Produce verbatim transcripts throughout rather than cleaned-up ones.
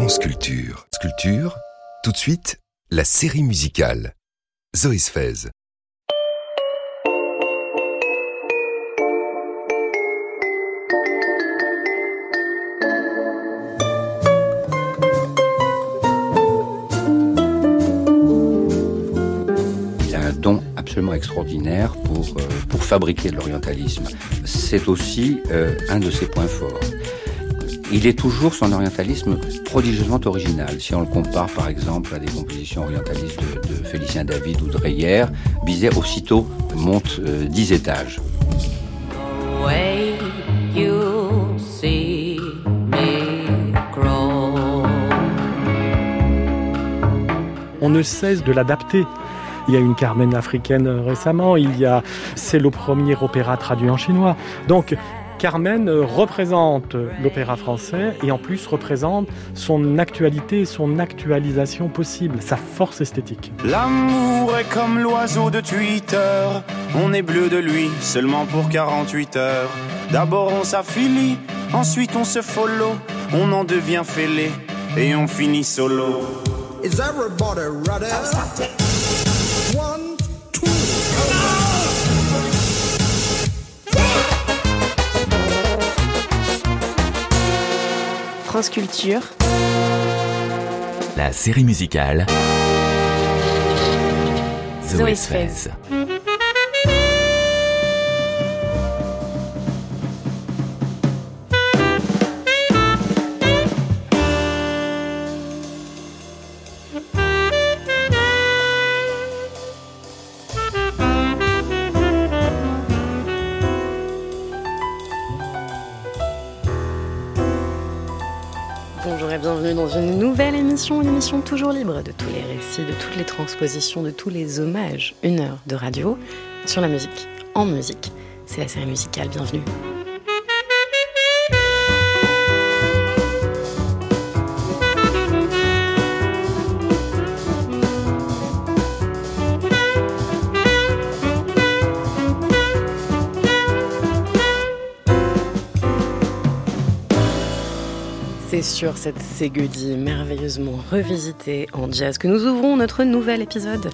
France Culture. Culture, tout de suite, la série musicale. Zoé Sfez. Don absolument extraordinaire pour, euh, pour fabriquer de l'orientalisme. C'est aussi euh, un de ses points forts. Il est toujours, son orientalisme, prodigieusement original. Si on le compare par exemple à des compositions orientalistes de, de Félicien David ou de Reyer, Bizet aussitôt monte euh, dix étages. The way you see me grow. On ne cesse de l'adapter. Il y a une Carmen africaine récemment, il y a, c'est le premier opéra traduit en chinois. Donc, Carmen représente l'opéra français et en plus représente son actualité, son actualisation possible, sa force esthétique. L'amour est comme l'oiseau de Twitter, on est bleu de lui seulement pour quarante-huit heures. D'abord on s'affilie, ensuite on se follow, on en devient fêlé et on finit solo. Is everybody ready? One, two, France Culture. La série musicale. Zoé Sfez. Bonjour et bienvenue dans une nouvelle émission, une émission toujours libre de tous les récits, de toutes les transpositions, de tous les hommages. Une heure de radio sur la musique, en musique. C'est la série musicale, bienvenue. C'est sur cette Ségudie merveilleusement revisitée en jazz que nous ouvrons notre nouvel épisode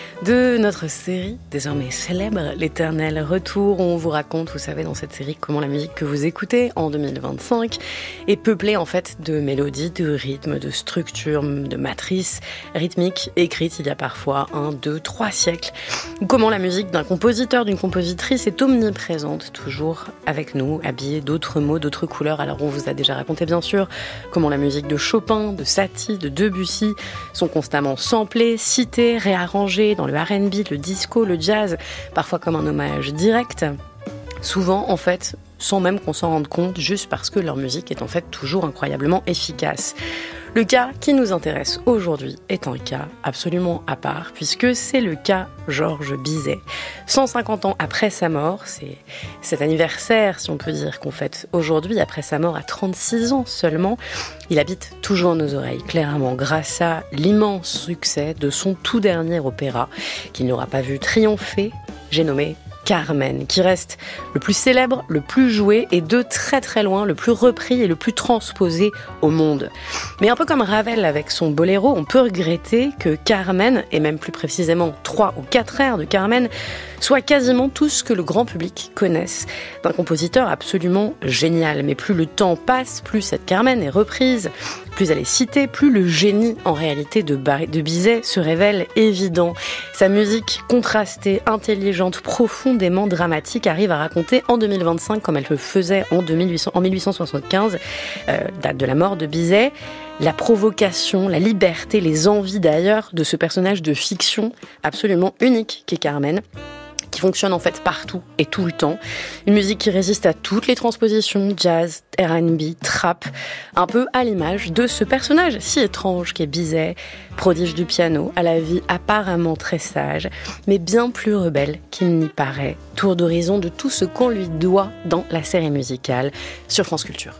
de notre série, désormais célèbre, l'éternel retour. On vous raconte, vous savez, dans cette série, comment la musique que vous écoutez en deux mille vingt-cinq est peuplée en fait de mélodies, de rythmes, de structures, de matrices rythmiques écrites il y a parfois un, deux, trois siècles. Ou comment la musique d'un compositeur, d'une compositrice est omniprésente, toujours avec nous, habillée d'autres mots, d'autres couleurs. Alors on vous a déjà raconté bien sûr comment la musique de Chopin, de Satie, de Debussy sont constamment samplées, citées, réarrangées dans le R and B, le disco, le jazz, parfois comme un hommage direct, souvent en fait sans même qu'on s'en rende compte, juste parce que leur musique est en fait toujours incroyablement efficace. Le cas qui nous intéresse aujourd'hui est un cas absolument à part, puisque c'est le cas Georges Bizet. cent cinquante ans après sa mort, c'est cet anniversaire, si on peut dire, qu'on fête aujourd'hui, après sa mort à trente-six ans seulement. Il habite toujours nos oreilles, clairement, grâce à l'immense succès de son tout dernier opéra, qu'il n'aura pas vu triompher, j'ai nommé Carmen, qui reste le plus célèbre, le plus joué et de très très loin le plus repris et le plus transposé au monde. Mais un peu comme Ravel avec son boléro, on peut regretter que Carmen, et même plus précisément trois ou quatre airs de Carmen, soit quasiment tout ce que le grand public connaisse d'un compositeur absolument génial. Mais plus le temps passe, plus cette Carmen est reprise, plus elle est citée, plus le génie en réalité de, Bar- de Bizet se révèle évident. Sa musique contrastée, intelligente, profondément dramatique arrive à raconter en deux mille vingt-cinq, comme elle le faisait en, mille huit cents, en dix-huit cent soixante-quinze, euh, date de la mort de Bizet, la provocation, la liberté, les envies d'ailleurs de ce personnage de fiction absolument unique qu'est Carmen, qui fonctionne en fait partout et tout le temps. Une musique qui résiste à toutes les transpositions, jazz, R and B, trap, un peu à l'image de ce personnage si étrange qu'est Bizet, prodige du piano, à la vie apparemment très sage, mais bien plus rebelle qu'il n'y paraît. Tour d'horizon de tout ce qu'on lui doit dans la série musicale sur France Culture.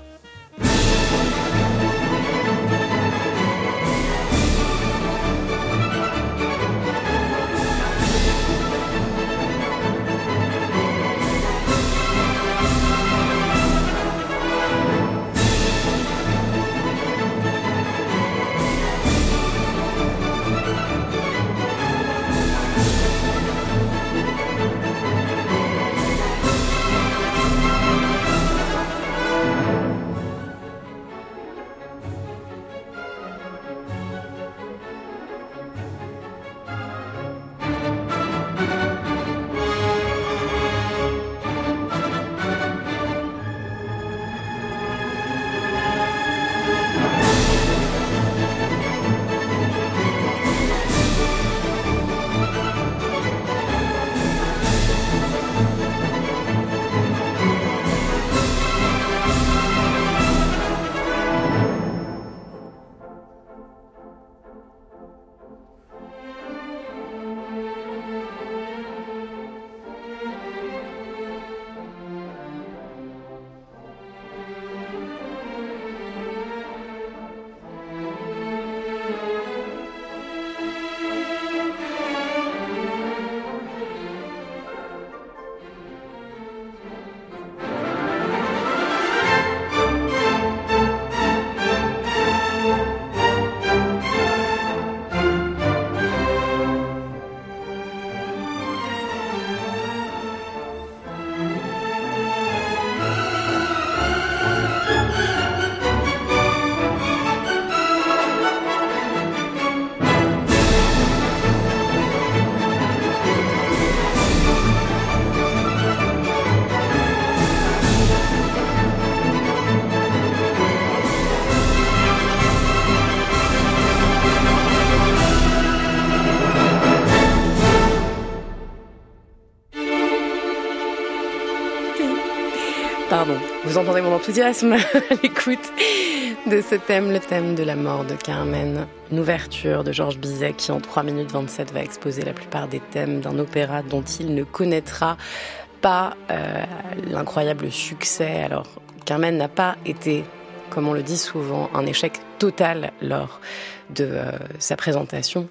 Vous entendez mon enthousiasme à l'écoute de ce thème, le thème de la mort de Carmen. Une ouverture de Georges Bizet qui, en trois minutes vingt-sept, va exposer la plupart des thèmes d'un opéra dont il ne connaîtra pas euh, l'incroyable succès. Alors, Carmen n'a pas été, comme on le dit souvent, un échec total lors de euh, sa présentation.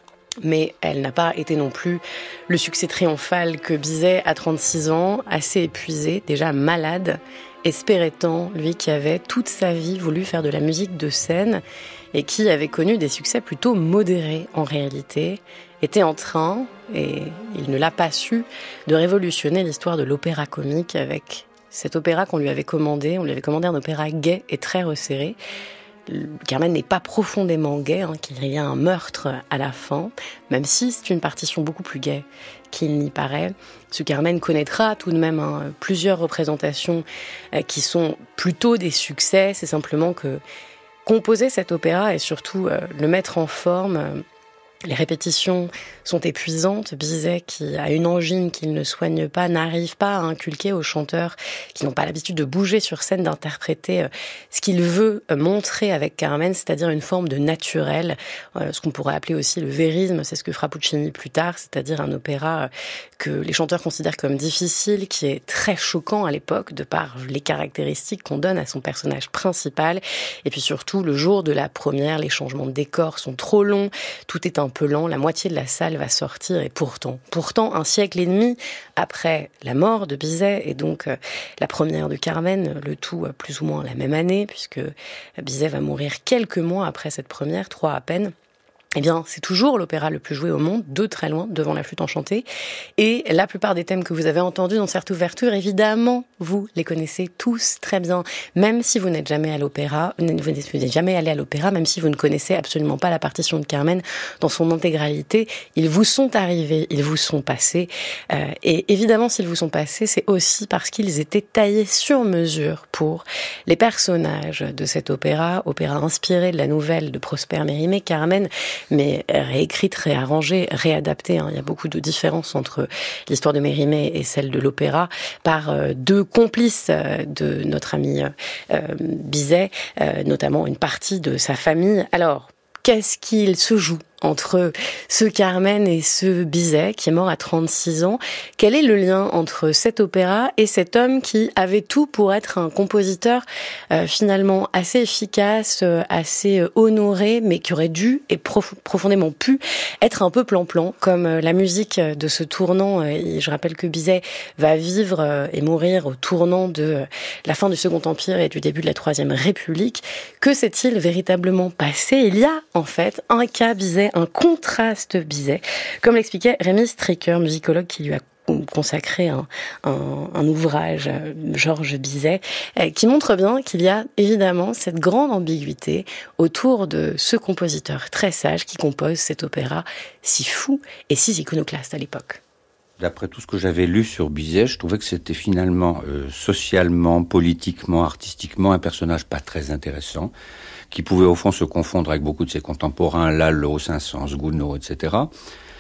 Mais elle n'a pas été non plus le succès triomphal que Bizet, à trente-six ans, assez épuisé, déjà malade, espérait tant, lui qui avait toute sa vie voulu faire de la musique de scène et qui avait connu des succès plutôt modérés en réalité, était en train, et il ne l'a pas su, de révolutionner l'histoire de l'opéra comique avec cet opéra qu'on lui avait commandé. On lui avait commandé un opéra gai et très resserré. Carmen n'est pas profondément gaie, hein, qu'il y a un meurtre à la fin, même si c'est une partition beaucoup plus gaie qu'il n'y paraît. Ce Carmen connaîtra tout de même hein, plusieurs représentations euh, qui sont plutôt des succès. C'est simplement que composer cet opéra et surtout euh, le mettre en forme, euh, les répétitions sont épuisantes. Bizet, qui a une angine qu'il ne soigne pas, n'arrive pas à inculquer aux chanteurs qui n'ont pas l'habitude de bouger sur scène, d'interpréter ce qu'il veut montrer avec Carmen, c'est-à-dire une forme de naturel, ce qu'on pourrait appeler aussi le vérisme. C'est ce que fera Puccini plus tard, c'est-à-dire un opéra que les chanteurs considèrent comme difficile, qui est très choquant à l'époque, de par les caractéristiques qu'on donne à son personnage principal. Et puis surtout, le jour de la première, les changements de décor sont trop longs, tout est un peu lent, la moitié de la salle va sortir, et pourtant, pourtant, un siècle et demi après la mort de Bizet, et donc euh, la première de Carmen, le tout euh, plus ou moins la même année, puisque Bizet va mourir quelques mois après cette première, trois à peine. Eh bien, c'est toujours l'opéra le plus joué au monde, de très loin, devant la flûte enchantée. Et la plupart des thèmes que vous avez entendus dans cette ouverture, évidemment, vous les connaissez tous très bien. Même si vous n'êtes jamais à l'opéra, vous n'êtes jamais allé à l'opéra, même si vous ne connaissez absolument pas la partition de Carmen dans son intégralité, ils vous sont arrivés, ils vous sont passés. Euh, et évidemment, s'ils vous sont passés, c'est aussi parce qu'ils étaient taillés sur mesure pour les personnages de cet opéra, opéra inspiré de la nouvelle de Prosper Mérimée, Carmen, mais réécrite, réarrangée, réadaptée. Hein. Il y a beaucoup de différences entre l'histoire de Mérimée et celle de l'opéra par euh, deux complices euh, de notre ami euh, Bizet, euh, notamment une partie de sa famille. Alors, qu'est-ce qu'il se joue entre ce Carmen et ce Bizet, qui est mort à trente-six ans? Quel est le lien entre cet opéra et cet homme qui avait tout pour être un compositeur euh, finalement assez efficace, euh, assez euh, honoré, mais qui aurait dû et prof- profondément pu être un peu plan-plan, comme euh, la musique de ce tournant. Euh, et je rappelle que Bizet va vivre euh, et mourir au tournant de euh, la fin du Second Empire et du début de la Troisième République. Que s'est-il véritablement passé? Il y a en fait un cas Bizet, un contraste Bizet, comme l'expliquait Rémi Stricker, musicologue qui lui a consacré un, un, un ouvrage, Georges Bizet, qui montre bien qu'il y a évidemment cette grande ambiguïté autour de ce compositeur très sage qui compose cet opéra si fou et si iconoclaste à l'époque. D'après tout ce que j'avais lu sur Bizet, je trouvais que c'était finalement euh, socialement, politiquement, artistiquement un personnage pas très intéressant, qui pouvait au fond se confondre avec beaucoup de ses contemporains, Lalo, Saint-Saëns, Gounod, et cetera.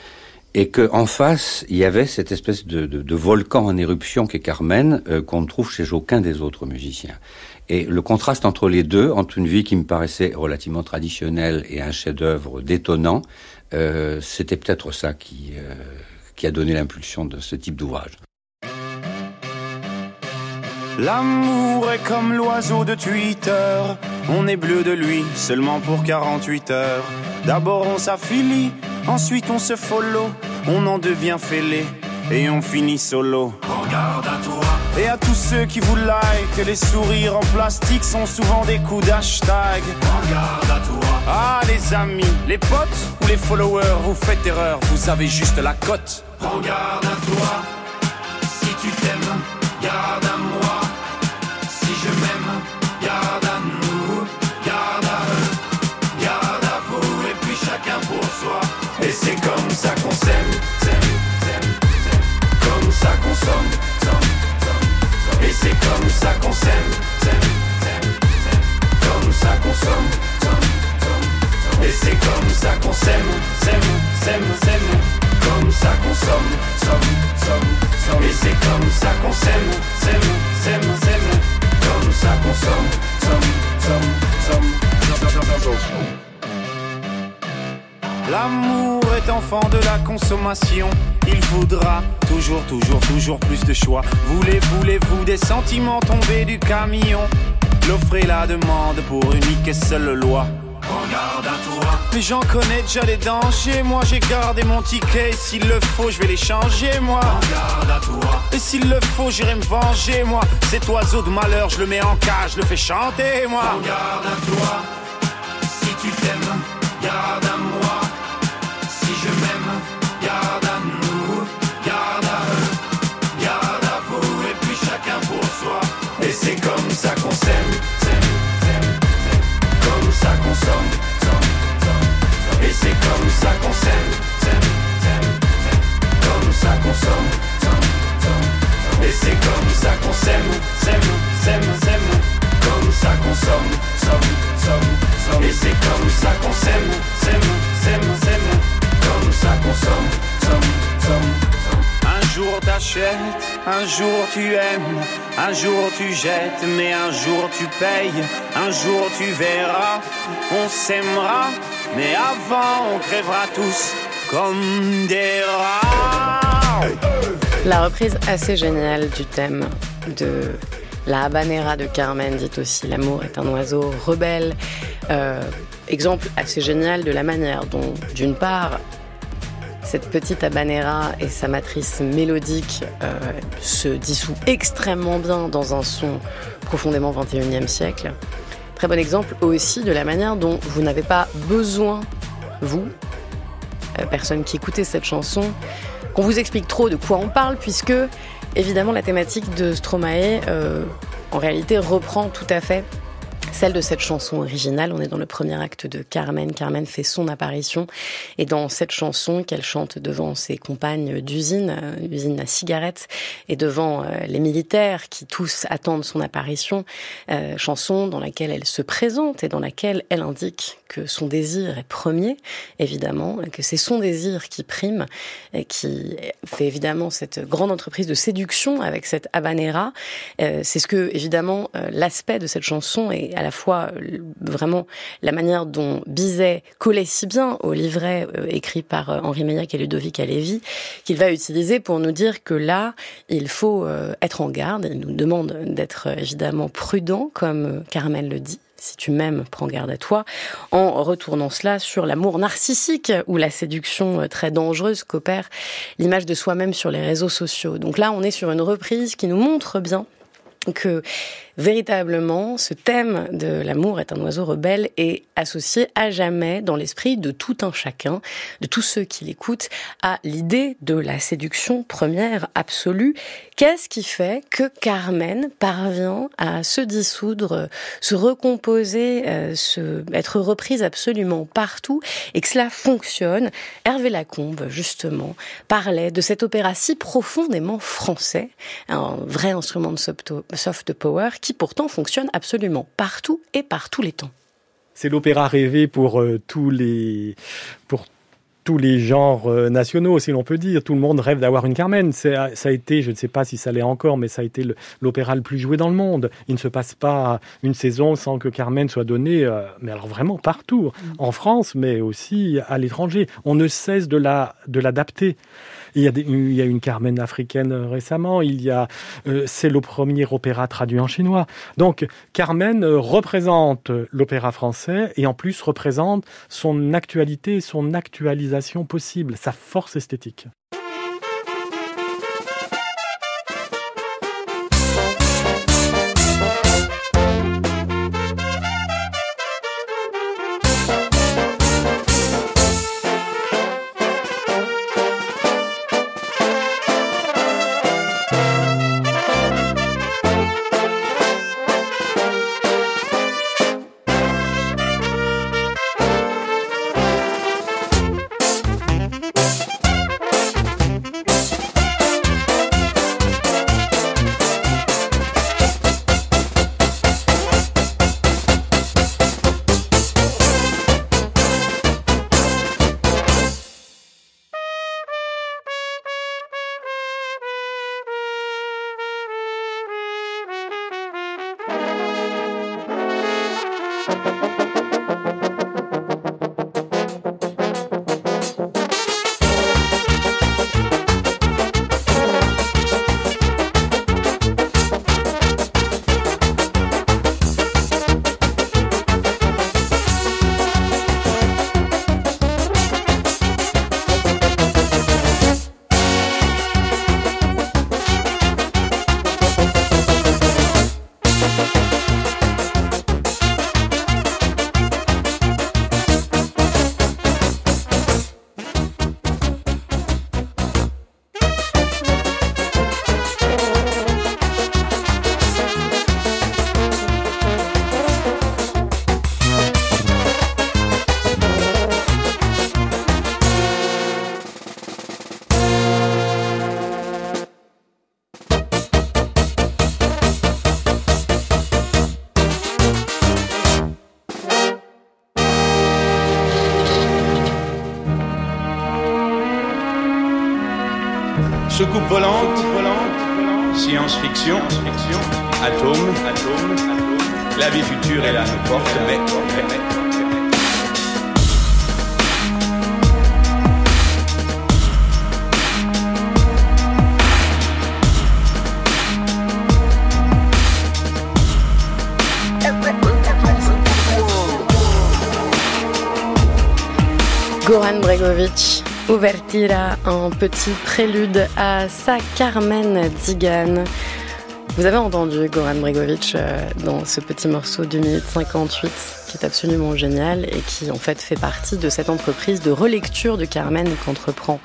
Et qu'en face, il y avait cette espèce de, de, de volcan en éruption qu'est Carmen, euh, qu'on ne trouve chez aucun des autres musiciens. Et le contraste entre les deux, entre une vie qui me paraissait relativement traditionnelle et un chef-d'œuvre détonnant, euh, c'était peut-être ça qui, euh, qui a donné l'impulsion de ce type d'ouvrage. L'amour est comme l'oiseau de Twitter, on est bleu de lui seulement pour quarante-huit heures. D'abord on s'affilie, ensuite on se follow, on en devient fêlé et on finit solo. Regarde à toi. Et à tous ceux qui vous like, les sourires en plastique sont souvent des coups d'hashtag. Regarde à toi. Ah les amis, les potes ou les followers, vous faites erreur, vous avez juste la cote. Regarde à toi, si tu t'aimes, garde à moi. Si je m'aime, garde à nous, garde à eux, garde à vous, et puis chacun pour soi. Et c'est comme ça qu'on s'aime, s'aime, s'aime, s'aime. Comme ça qu'on somme, somme, somme, somme. Et c'est comme ça qu'on s'aime, s'aime, s'aime, s'aime. Comme ça qu'on somme, somme, somme, somme. Et c'est comme ça qu'on s'aime, s'aime, s'aime, s'aime. Comme ça qu'on somme, somme, somme, somme. Et c'est comme ça qu'on s'aime, s'aime, L'amour est enfant de la consommation. Il faudra toujours, toujours, toujours plus de choix. Voulez, voulez-vous des sentiments tombés du camion? L'offre et la demande pour unique et seule loi. Prends garde à toi. Mais j'en connais déjà les dangers. Moi j'ai gardé mon ticket. S'il le faut, je vais les changer, moi. Prends garde à toi. Et s'il le faut, j'irai me venger, moi. Cet oiseau de malheur, je le mets en cage, je le fais chanter, moi. Prends garde à toi. Si tu t'aimes, garde à moi. Si je m'aime, garde à nous. Garde à eux, garde à vous. Et puis chacun pour soi. Et c'est comme ça qu'on s'aime, s'aime, s'aime, s'aime. Comme ça qu'on somme, somme, somme, somme. Et c'est comme ça qu'on s'aime, s'aime, s'aime, s'aime. Comme ça qu'on somme, somme, somme, somme. Et c'est comme ça qu'on s'aime, s'aime, s'aime, s'aime. Comme ça qu'on somme, somme, somme, somme. Et c'est comme ça qu'on s'aime, s'aime, s'aime, s'aime. Comme ça qu'on somme, somme, somme, somme. Un jour t'achètes, un jour tu aimes, un jour tu jettes, mais un jour tu payes, un jour tu verras, on s'aimera, mais avant on crèvera tous comme des rats. La reprise assez géniale du thème de la habanera de Carmen, dite aussi L'amour est un oiseau rebelle. Euh, exemple assez génial de la manière dont, d'une part, cette petite habanera et sa matrice mélodique euh, se dissout extrêmement bien dans un son profondément vingt et unième siècle. Très bon exemple aussi de la manière dont vous n'avez pas besoin, vous, euh, personne qui écoutez cette chanson, qu'on vous explique trop de quoi on parle, puisque évidemment la thématique de Stromae euh, en réalité reprend tout à fait celle de cette chanson originale. On est dans le premier acte de Carmen. Carmen fait son apparition et dans cette chanson qu'elle chante devant ses compagnes d'usine, usine à cigarettes, et devant euh, les militaires qui tous attendent son apparition, euh, chanson dans laquelle elle se présente et dans laquelle elle indique que son désir est premier, évidemment, que c'est son désir qui prime et qui fait évidemment cette grande entreprise de séduction avec cette habanera. Euh, c'est ce que, évidemment, euh, l'aspect de cette chanson est à la fois euh, vraiment la manière dont Bizet collait si bien au livret euh, écrit par euh, Henri Meillac et Ludovic Halévy, qu'il va utiliser pour nous dire que là, il faut euh, être en garde. Il nous demande d'être euh, évidemment prudent, comme euh, Carmen le dit. Si tu m'aimes, prends garde à toi, en retournant cela sur l'amour narcissique ou la séduction très dangereuse qu'opère l'image de soi-même sur les réseaux sociaux. Donc là, on est sur une reprise qui nous montre bien que véritablement, ce thème de l'amour est un oiseau rebelle est associé à jamais dans l'esprit de tout un chacun, de tous ceux qui l'écoutent, à l'idée de la séduction première, absolue. Qu'est-ce qui fait que Carmen parvient à se dissoudre, se recomposer, euh, se, être reprise absolument partout et que cela fonctionne? Hervé Lacombe, justement, parlait de cet opéra si profondément français, un vrai instrument de soft power qui pourtant fonctionne absolument partout et par tous les temps. C'est l'opéra rêvé pour euh, tous les pour tous les genres euh, nationaux, si l'on peut dire. Tout le monde rêve d'avoir une Carmen. C'est, ça a été, je ne sais pas si ça l'est encore, mais ça a été le, l'opéra le plus joué dans le monde. Il ne se passe pas une saison sans que Carmen soit donnée, euh, mais alors vraiment partout, en France, mais aussi à l'étranger. On ne cesse de la de l'adapter. Il y a, des, il y a une Carmen africaine récemment, il y a, euh, c'est le premier opéra traduit en chinois. Donc Carmen représente l'opéra français et en plus représente son actualité, son actualisation possible, sa force esthétique. Soucoupe volante, science-fiction, atome, la vie future est là, nous porte, mais... Goran Bregović, Ouvertira, un petit prélude à sa Carmen Tzigane. Vous avez entendu Goran Bregović dans ce petit morceau de deux minutes cinquante-huit qui est absolument génial et qui en fait fait partie de cette entreprise de relecture de Carmen qu'entreprend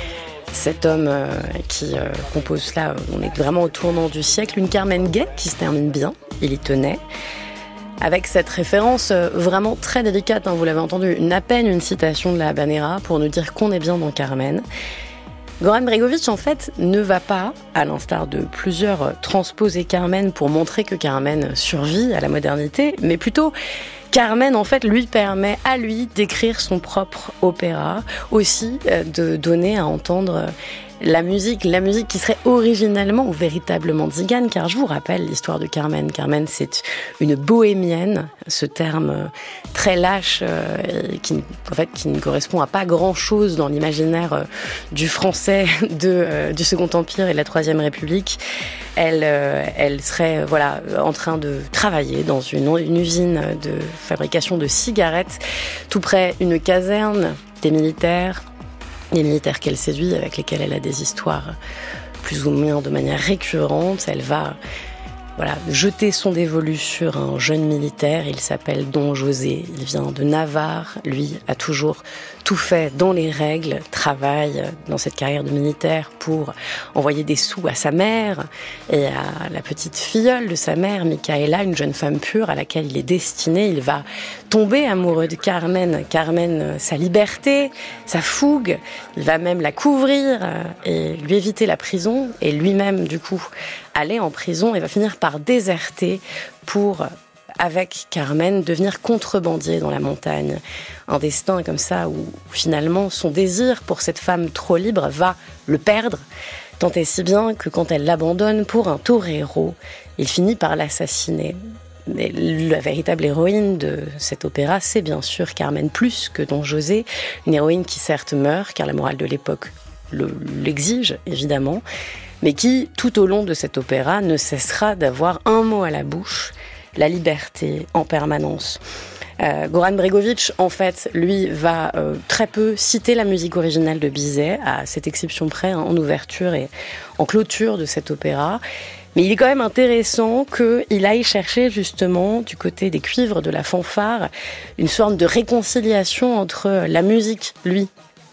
cet homme euh, qui euh, compose là, on est vraiment au tournant du siècle, une Carmen gay qui se termine bien, il y tenait. Avec cette référence vraiment très délicate, hein, vous l'avez entendu, une, à peine une citation de la Habanera pour nous dire qu'on est bien dans Carmen. Goran Bregović, en fait, ne va pas, à l'instar de plusieurs, transposer Carmen pour montrer que Carmen survit à la modernité, mais plutôt Carmen, en fait, lui permet à lui d'écrire son propre opéra, aussi euh, de donner à entendre la musique, la musique qui serait originellement ou véritablement tzigane, car je vous rappelle l'histoire de Carmen. Carmen, c'est une bohémienne, ce terme très lâche, euh, qui, en fait, qui ne correspond à pas grand-chose dans l'imaginaire euh, du français de, euh, du Second Empire et de la Troisième République. Elle, euh, elle serait, voilà, en train de travailler dans une, une usine de fabrication de cigarettes, tout près une caserne des militaires. Les militaires qu'elle séduit, avec lesquels elle a des histoires plus ou moins de manière récurrente. Elle va voilà, jeter son dévolu sur un jeune militaire. Il s'appelle Don José. Il vient de Navarre. Lui a toujours tout fait dans les règles, travaille dans cette carrière de militaire pour envoyer des sous à sa mère et à la petite filleule de sa mère, Micaela, une jeune femme pure à laquelle il est destiné. Il va tomber amoureux de Carmen. Carmen, sa liberté, sa fougue. Il va même la couvrir et lui éviter la prison et lui-même, du coup, aller en prison et va finir par déserter pour, avec Carmen, devenir contrebandier dans la montagne. Un destin comme ça où finalement son désir pour cette femme trop libre va le perdre, tant et si bien que quand elle l'abandonne pour un torero, il finit par l'assassiner. Mais la véritable héroïne de cet opéra, c'est bien sûr Carmen, plus que Don José, une héroïne qui certes meurt, car la morale de l'époque le, l'exige évidemment, mais qui, tout au long de cet opéra, ne cessera d'avoir un mot à la bouche, la liberté en permanence. Euh, Goran Bregović, en fait, lui, va euh, très peu citer la musique originale de Bizet, à cette exception près, hein, en ouverture et en clôture de cet opéra. Mais il est quand même intéressant qu'il aille chercher justement, du côté des cuivres de la fanfare, une sorte de réconciliation entre la musique, lui,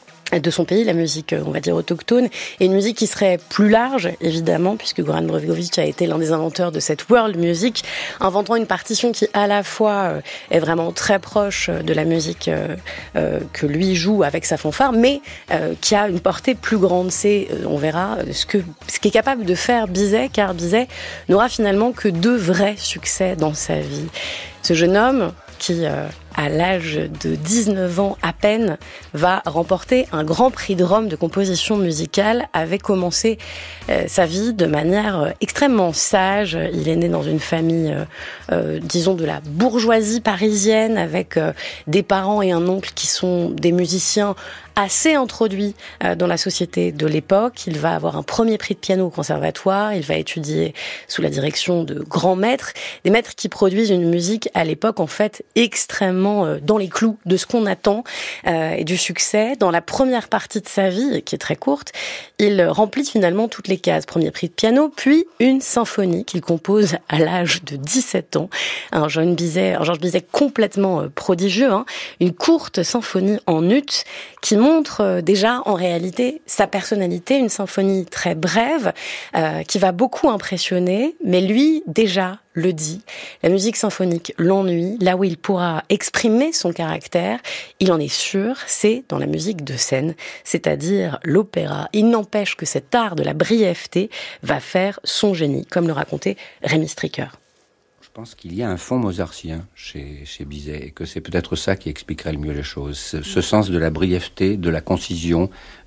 de son pays, la musique, on va dire, autochtone, et une musique qui serait plus large, évidemment, puisque Goran Bregović a été l'un des inventeurs de cette world music, inventant une partition qui, à la fois, est vraiment très proche de la musique euh, que lui joue avec sa fanfare, mais euh, qui a une portée plus grande. C'est, on verra, ce que ce qu'est capable de faire Bizet, car Bizet n'aura finalement que deux vrais succès dans sa vie. Ce jeune homme qui, euh, à l'âge de dix-neuf ans à peine, va remporter un grand prix de Rome de composition musicale, avait commencé euh, sa vie de manière euh, extrêmement sage. Il est né dans une famille, euh, euh, disons, de la bourgeoisie parisienne, avec euh, des parents et un oncle qui sont des musiciens assez introduit euh, dans la société de l'époque. Il va avoir un premier prix de piano au conservatoire, il va étudier sous la direction de grands maîtres, des maîtres qui produisent une musique à l'époque en fait extrêmement euh, dans les clous de ce qu'on attend euh, et du succès. Dans la première partie de sa vie, qui est très courte, il remplit finalement toutes les cases. Premier prix de piano, puis une symphonie qu'il compose à l'âge de dix-sept ans. Un jeune Bizet, un Georges Bizet complètement euh, prodigieux, hein, une courte symphonie en ut qui montre déjà en réalité sa personnalité, une symphonie très brève euh, qui va beaucoup impressionner, mais lui déjà le dit, la musique symphonique l'ennuie, là où il pourra exprimer son caractère, il en est sûr, c'est dans la musique de scène, c'est-à-dire l'opéra. Il n'empêche que cet art de la brièveté va faire son génie, comme le racontait Rémi Stricker. Je pense qu'il y a un fond mozartien chez, chez Bizet et que c'est peut-être ça qui expliquerait le mieux les choses. Ce, ce sens de la brièveté, de la concision,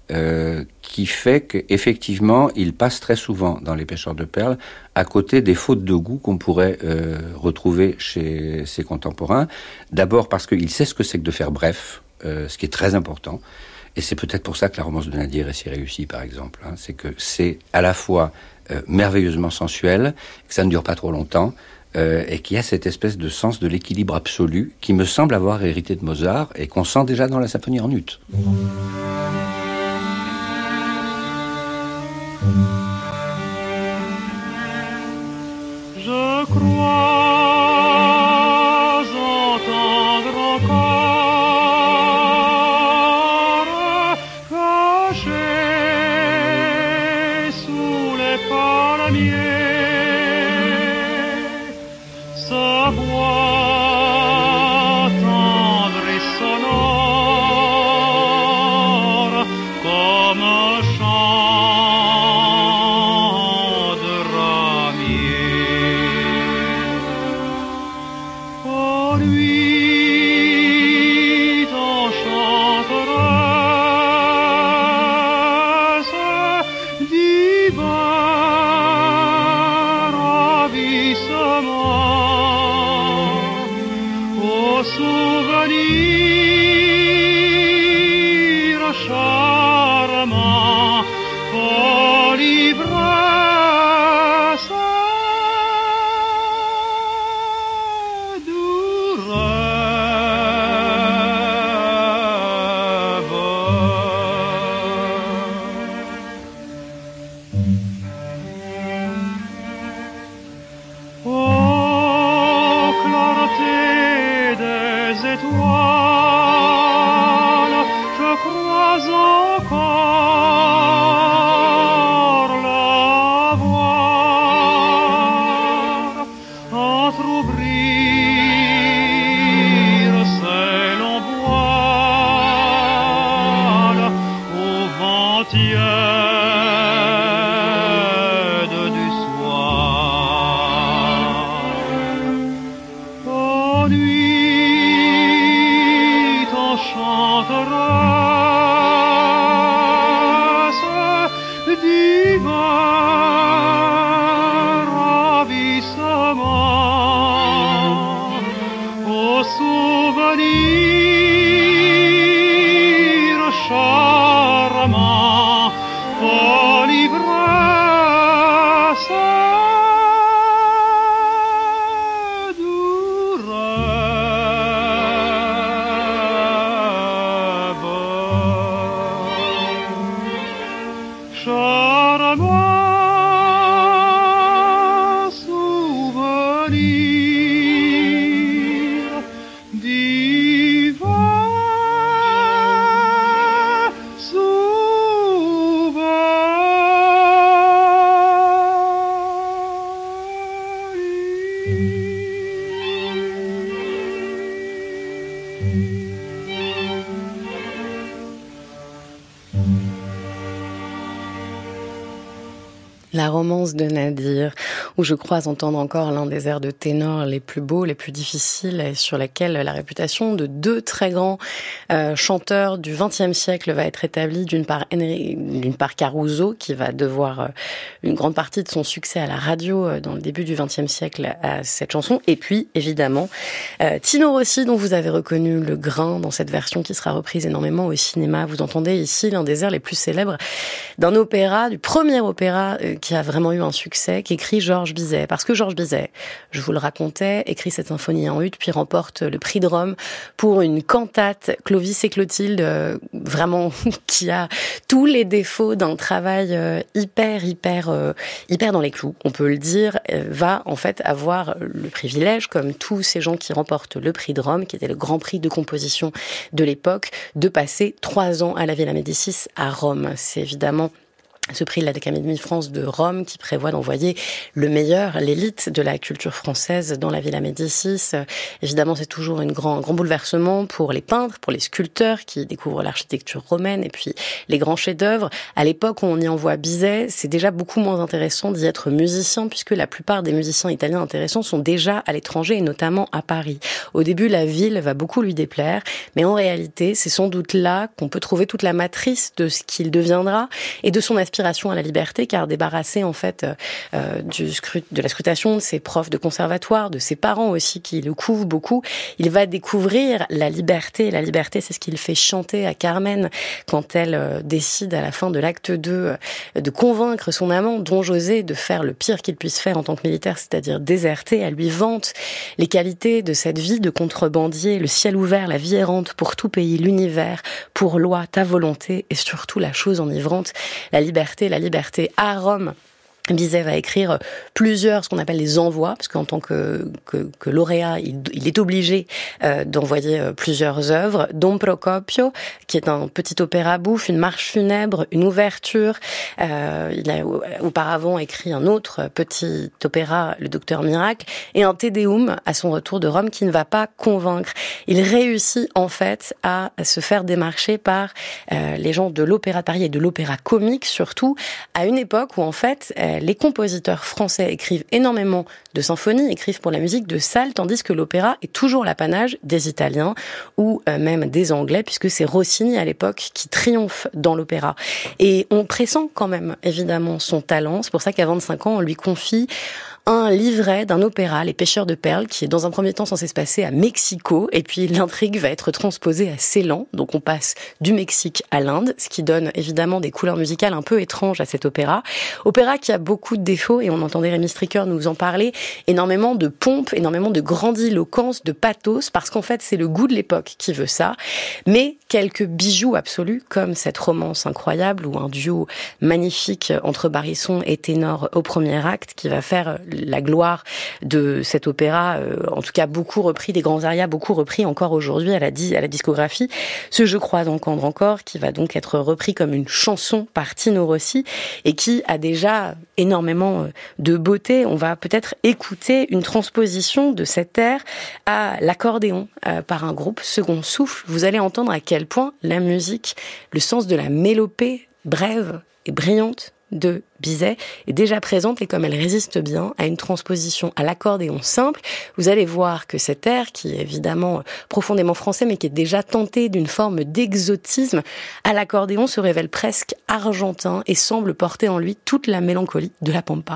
euh, qui fait qu'effectivement, il passe très souvent dans Les Pêcheurs de perles à côté des fautes de goût qu'on pourrait euh, retrouver chez ses contemporains. D'abord parce qu'il sait ce que c'est que de faire bref, euh, ce qui est très important. Et c'est peut-être pour ça que la romance de Nadir est si réussie, par exemple. Hein. C'est que c'est à la fois euh, merveilleusement sensuel, que ça ne dure pas trop longtemps, euh, et qu'il y a cette espèce de sens de l'équilibre absolu qui me semble avoir hérité de Mozart et qu'on sent déjà dans la symphonie en ut. Je crois entendre encore caché sous les palmiers sa voix tendre et sonore comme un chant de ramier. Oh, nuit enchanteresse, divin ravissement, au souvenir charmant, folle ivresse, doux rêve. Oh, clarté des étoiles, je crois encore la voir entrouvrir ses longs voiles au vent tiède du soir. Oh, nuit enchanteresse, divin ravissement, au souvenir charmant, folle ivresse, doux rêve. Charmant souvenir, divin La romance de Nadir, où je crois entendre encore l'un des airs de ténor les plus beaux, les plus difficiles, et sur lesquels la réputation de deux très grands euh, chanteurs du vingtième siècle va être établie. D'une part, Henry, d'une part Caruso, qui va devoir euh, une grande partie de son succès à la radio euh, dans le début du vingtième siècle à cette chanson, et puis évidemment euh, Tino Rossi, dont vous avez reconnu le grain dans cette version qui sera reprise énormément au cinéma. Vous entendez ici l'un des airs les plus célèbres d'un opéra, du premier opéra euh, qui a vraiment eu un succès, qu'écrit Georges Bizet. Parce que Georges Bizet, je vous le racontais, écrit cette symphonie en ut, puis remporte le prix de Rome pour une cantate, Clovis et Clotilde, euh, vraiment qui a tous les défauts d'un travail euh, hyper, hyper, euh, hyper dans les clous, on peut le dire, euh, va en fait avoir le privilège, comme tous ces gens qui remportent le prix de Rome, qui était le grand prix de composition de l'époque, de passer trois ans à la Villa Médicis à Rome. C'est évidemment ce prix de l'Académie de France de Rome qui prévoit d'envoyer le meilleur, l'élite de la culture française dans la Villa Médicis. Évidemment, c'est toujours une grand, un grand bouleversement pour les peintres, pour les sculpteurs qui découvrent l'architecture romaine et puis les grands chefs-d'œuvre. À l'époque où on y envoie Bizet, c'est déjà beaucoup moins intéressant d'y être musicien puisque la plupart des musiciens italiens intéressants sont déjà à l'étranger et notamment à Paris. Au début, la ville va beaucoup lui déplaire, mais en réalité, c'est sans doute là qu'on peut trouver toute la matrice de ce qu'il deviendra et de son aspiration à la liberté, car débarrassé en fait euh, du scrut- de la scrutation de ses profs de conservatoire, de ses parents aussi qui le couvrent beaucoup, il va découvrir la liberté. La liberté, c'est ce qu'il fait chanter à Carmen quand elle euh, décide à la fin de l'acte deux euh, de convaincre son amant, Don José, de faire le pire qu'il puisse faire en tant que militaire, c'est-à-dire déserter. Elle lui vante les qualités de cette vie de contrebandier, le ciel ouvert, la vie errante pour tout pays, l'univers, pour loi, ta volonté et surtout la chose enivrante, la liberté. La liberté à Rome. Bizet va écrire plusieurs, ce qu'on appelle les envois, parce qu'en tant que, que, que lauréat, il, il est obligé euh, d'envoyer euh, plusieurs œuvres. Don Procopio, qui est un petit opéra bouffe, une marche funèbre, une ouverture. Euh, il a auparavant écrit un autre petit opéra, Le Docteur Miracle, et un Te Deum à son retour de Rome qui ne va pas convaincre. Il réussit en fait à se faire démarcher par euh, les gens de l'Opéra de Paris et de l'Opéra Comique surtout, à une époque où en fait euh, les compositeurs français écrivent énormément de symphonies, écrivent pour la musique de salle, tandis que l'opéra est toujours l'apanage des Italiens ou euh, même des Anglais, puisque c'est Rossini à l'époque qui triomphe dans l'opéra. Et on pressent quand même évidemment son talent, c'est pour ça qu'à vingt-cinq ans, on lui confie un livret d'un opéra, Les Pêcheurs de Perles, qui est dans un premier temps censé se passer à Mexico, et puis l'intrigue va être transposée à Ceylan, donc on passe du Mexique à l'Inde, ce qui donne évidemment des couleurs musicales un peu étranges à cet opéra. Opéra qui a beaucoup de défauts, et on entendait Rémi Stricker nous en parler, énormément de pompe, énormément de grandiloquence, de pathos, parce qu'en fait c'est le goût de l'époque qui veut ça, mais quelques bijoux absolus, comme cette romance incroyable, ou un duo magnifique entre baryton et ténor au premier acte, qui va faire la gloire de cet opéra, euh, en tout cas beaucoup repris, des grands arias, beaucoup repris encore aujourd'hui à la, di- à la discographie. Ce Je crois entendre encore, qui va donc être repris comme une chanson par Tino Rossi, et qui a déjà énormément de beauté. On va peut-être écouter une transposition de cet air à l'accordéon euh, par un groupe Second Souffle. Vous allez entendre à quel point la musique, le sens de la mélopée brève et brillante de Bizet est déjà présente, et comme elle résiste bien à une transposition à l'accordéon simple, vous allez voir que cet air, qui est évidemment profondément français, mais qui est déjà tenté d'une forme d'exotisme, à l'accordéon se révèle presque argentin et semble porter en lui toute la mélancolie de la pampa.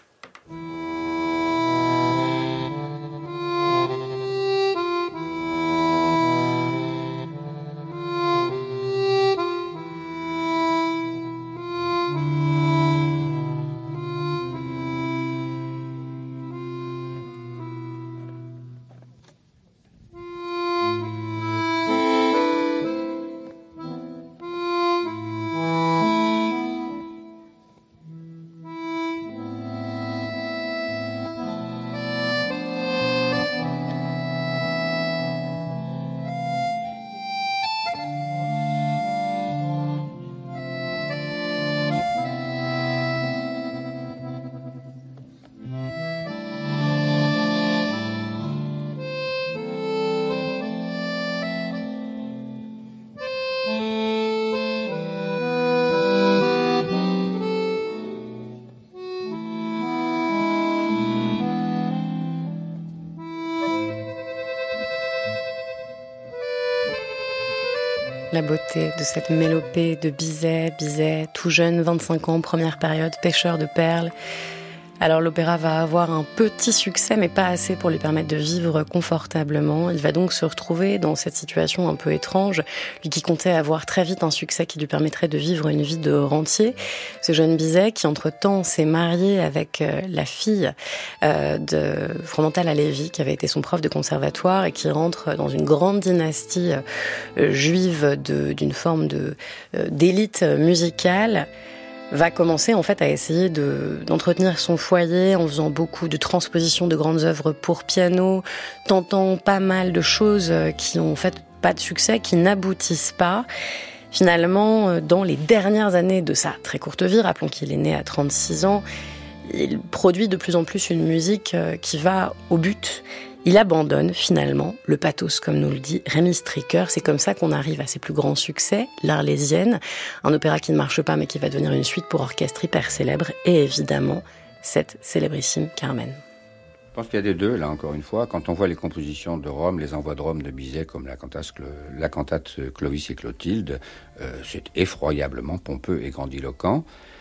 La beauté de cette mélopée de Bizet, Bizet, tout jeune, vingt-cinq ans, première période, pêcheur de perles. Alors l'opéra va avoir un petit succès, mais pas assez pour lui permettre de vivre confortablement. Il va donc se retrouver dans cette situation un peu étrange, lui qui comptait avoir très vite un succès qui lui permettrait de vivre une vie de rentier. Ce jeune Bizet qui entre-temps s'est marié avec la fille euh, de Fromental Alevi, qui avait été son prof de conservatoire, et qui rentre dans une grande dynastie euh, juive de, d'une forme de, euh, d'élite musicale, va commencer en fait à essayer de, d'entretenir son foyer en faisant beaucoup de transpositions de grandes œuvres pour piano, tentant pas mal de choses qui ont en fait pas de succès, qui n'aboutissent pas. Finalement, dans les dernières années de sa très courte vie, rappelons qu'il est né à trente-six ans, il produit de plus en plus une musique qui va au but. Il abandonne finalement le pathos, comme nous le dit Rémy Stricker. C'est comme ça qu'on arrive à ses plus grands succès, l'Arlésienne, un opéra qui ne marche pas mais qui va devenir une suite pour orchestre hyper célèbre, et évidemment cette célébrissime Carmen. Je pense qu'il y a des deux, là, encore une fois. Quand on voit les compositions de Rome, les envois de Rome de Bizet, comme la cantate, la cantate Clovis et Clotilde, euh, c'est effroyablement pompeux et grandiloquent.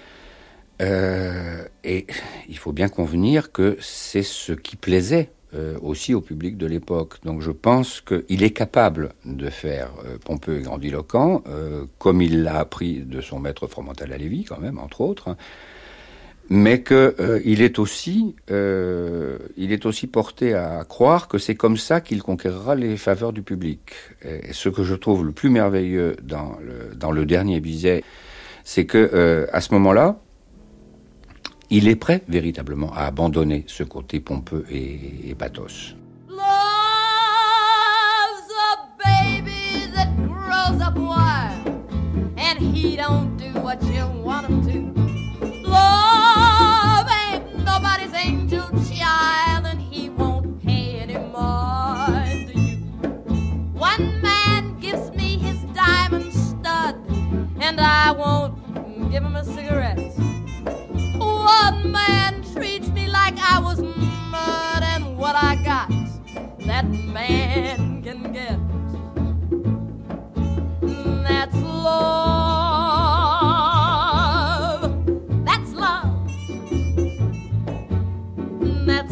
Euh, et il faut bien convenir que c'est ce qui plaisait euh, aussi au public de l'époque. Donc je pense qu'il est capable de faire euh, pompeux et grandiloquent, euh, comme il l'a appris de son maître Fromental à Lévy, quand même, entre autres, hein. Mais que euh, il est aussi, euh, il est aussi porté à croire que c'est comme ça qu'il conquérera les faveurs du public. Et ce que je trouve le plus merveilleux dans le, dans le dernier Bizet, c'est que euh, à ce moment-là, il est prêt véritablement à abandonner ce côté pompeux et, et pathos. Love's a baby that grows up wild, and he don't do what you want him to. Love ain't nobody's angel child, and he won't pay any mind to you. One man gives me his diamond stud, and I won't give him a cigarette. One man treats me like I was mud, and what I got, that man can get. That's love. That's love. That's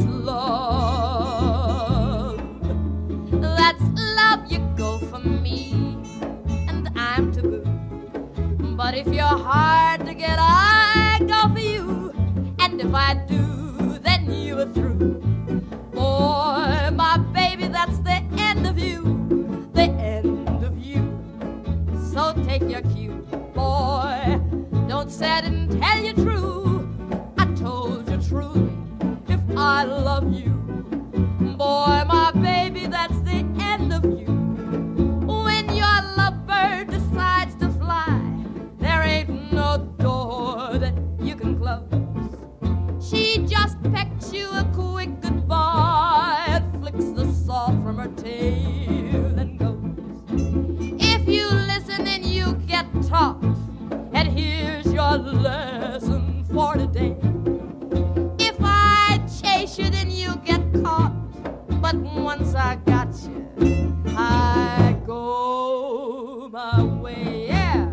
love. That's love. You go for me, and I'm to boot. But if you're hard to get, I go for you. And if I do, then you are through. Boy, my baby, that's the end of you. The end of you. So take your cue, boy. Don't say I didn't tell you true. I told you truly, if I love you. Boy, my baby, that's the end of you. When your lovebird decides to fly, there ain't no door that you can close. She just pecks you a quick goodbye and flicks the salt from her tail and goes. If you listen then you get taught, and here's your lesson for today. If I chase you then you get caught, but once I got you, I go my way. Yeah,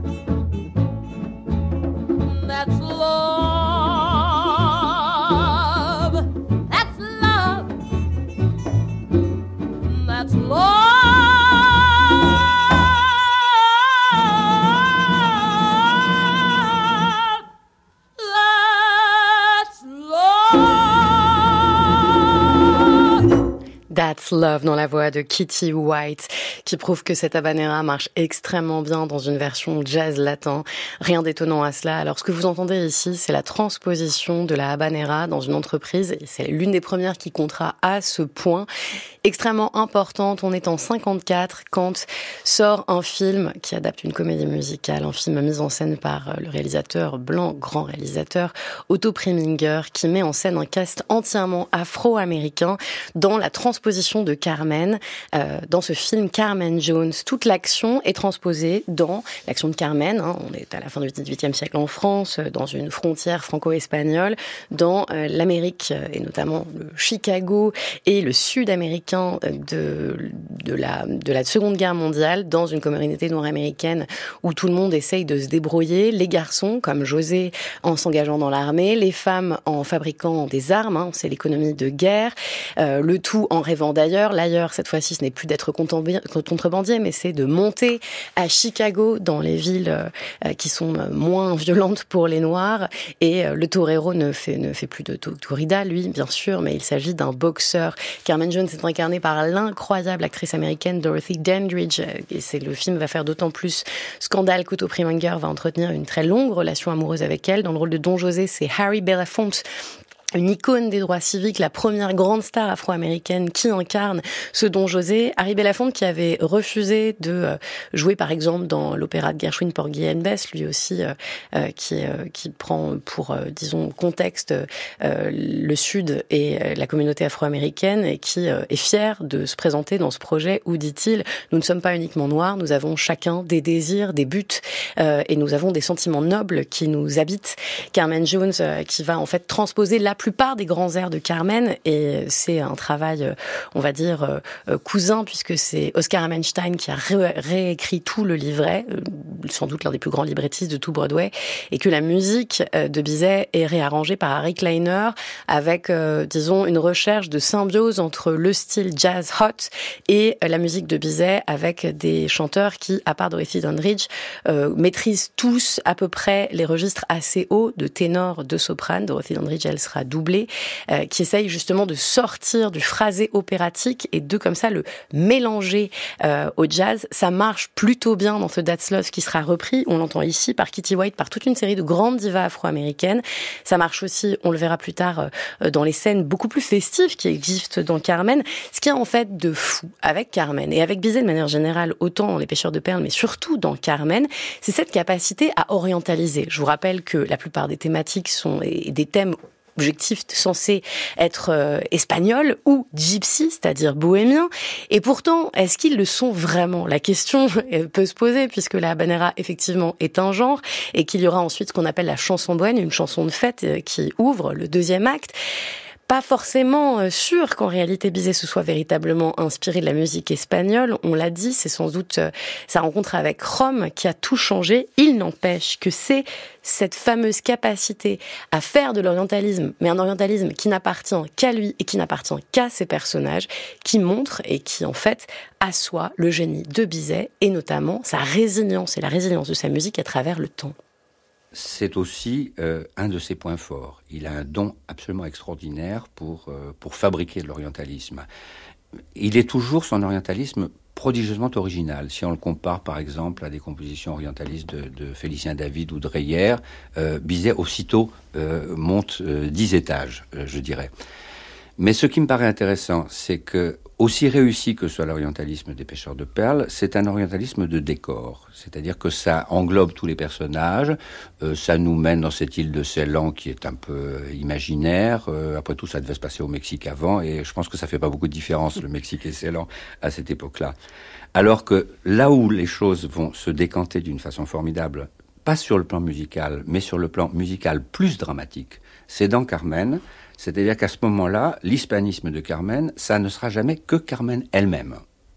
that's love. That's love. That's love. That's Love dans la voix de Kitty White, qui prouve que cette habanera marche extrêmement bien dans une version jazz latin. Rien d'étonnant à cela. Alors ce que vous entendez ici, c'est la transposition de la habanera dans une entreprise, et c'est l'une des premières qui comptera à ce point. Extrêmement importante, on est en cinquante-quatre quand sort un film qui adapte une comédie musicale, un film mis en scène par le réalisateur blanc, grand réalisateur, Otto Preminger, qui met en scène un cast entièrement afro-américain dans la transposition de Carmen. Euh, dans ce film Carmen Jones, toute l'action est transposée dans l'action de Carmen, hein, on est à la fin du dix-huitième siècle en France, dans une frontière franco-espagnole, dans euh, l'Amérique, et notamment le Chicago et le sud-américain de, de, la, de la Seconde Guerre mondiale, dans une communauté nord-américaine où tout le monde essaye de se débrouiller, les garçons comme José en s'engageant dans l'armée, les femmes en fabriquant des armes, hein, c'est l'économie de guerre, euh, le tout en rêvant d'ailleurs. L'ailleurs, cette fois-ci, ce n'est plus d'être contrebandier, mais c'est de monter à Chicago, dans les villes euh, qui sont moins violentes pour les Noirs, et euh, le torero ne fait, ne fait plus de corrida, lui, bien sûr, mais il s'agit d'un boxeur. Carmen Jones est incarnée par l'incroyable actrice américaine Dorothy Dandridge, et c'est, le film va faire d'autant plus scandale qu'Otto Preminger va entretenir une très longue relation amoureuse avec elle. Dans le rôle de Don José, c'est Harry Belafonte, une icône des droits civiques, la première grande star afro-américaine qui incarne ce Don José. Harry Belafonte, qui avait refusé de jouer par exemple dans l'opéra de Gershwin Porgy and Bess, lui aussi euh, qui, euh, qui prend pour, euh, disons, contexte euh, le Sud et euh, la communauté afro-américaine, et qui euh, est fier de se présenter dans ce projet où, dit-il, nous ne sommes pas uniquement noirs, nous avons chacun des désirs, des buts, euh, et nous avons des sentiments nobles qui nous habitent. Carmen Jones, euh, qui va en fait transposer la plupart des grands airs de Carmen, et c'est un travail, on va dire, cousin, puisque c'est Oscar Hammerstein qui a ré- réécrit tout le livret, sans doute l'un des plus grands librettistes de tout Broadway, et que la musique de Bizet est réarrangée par Harry Kleiner avec, euh, disons, une recherche de symbiose entre le style jazz hot et la musique de Bizet, avec des chanteurs qui, à part Dorothy Dandridge, euh, maîtrisent tous à peu près les registres assez hauts de ténor, de soprane. Dorothy Dandridge, elle sera doublée, euh, qui essaye justement de sortir du phrasé opératique et de comme ça le mélanger euh, au jazz. Ça marche plutôt bien dans ce That's Love qui sera repris, on l'entend ici, par Kitty White, par toute une série de grandes divas afro-américaines. Ça marche aussi, on le verra plus tard, euh, dans les scènes beaucoup plus festives qui existent dans Carmen. Ce qui est en fait de fou avec Carmen et avec Bizet de manière générale, autant dans Les Pêcheurs de perles, mais surtout dans Carmen, c'est cette capacité à orientaliser. Je vous rappelle que la plupart des thématiques sont et des thèmes objectifs censés être euh, espagnols ou gypsy, c'est-à-dire bohémiens. Et pourtant, est-ce qu'ils le sont vraiment ? La question peut se poser, puisque la habanera, effectivement, est un genre, et qu'il y aura ensuite ce qu'on appelle la chanson bohème, une chanson de fête euh, qui ouvre le deuxième acte. Pas forcément sûr qu'en réalité Bizet se soit véritablement inspiré de la musique espagnole. On l'a dit, c'est sans doute sa rencontre avec Rome qui a tout changé. Il n'empêche que c'est cette fameuse capacité à faire de l'orientalisme, mais un orientalisme qui n'appartient qu'à lui et qui n'appartient qu'à ses personnages, qui montre et qui en fait assoit le génie de Bizet, et notamment sa résilience et la résilience de sa musique à travers le temps. C'est aussi euh, un de ses points forts. Il a un don absolument extraordinaire pour, euh, pour fabriquer de l'orientalisme. Il est toujours son orientalisme prodigieusement original. Si on le compare par exemple à des compositions orientalistes de, de Félicien David ou de Dreyer, euh, Bizet aussitôt euh, monte euh, dix étages, euh, je dirais. Mais ce qui me paraît intéressant, c'est que, aussi réussi que soit l'orientalisme des Pêcheurs de perles, c'est un orientalisme de décor. C'est-à-dire que ça englobe tous les personnages, euh, ça nous mène dans cette île de Ceylan qui est un peu imaginaire. Euh, après tout, ça devait se passer au Mexique avant, et je pense que ça fait pas beaucoup de différence, le Mexique et Ceylan, à cette époque-là. Alors que là où les choses vont se décanter d'une façon formidable, pas sur le plan musical, mais sur le plan musical plus dramatique, c'est dans Carmen. C'est-à-dire qu'à ce moment-là, l'hispanisme de Carmen, ça ne sera jamais que Carmen elle-même.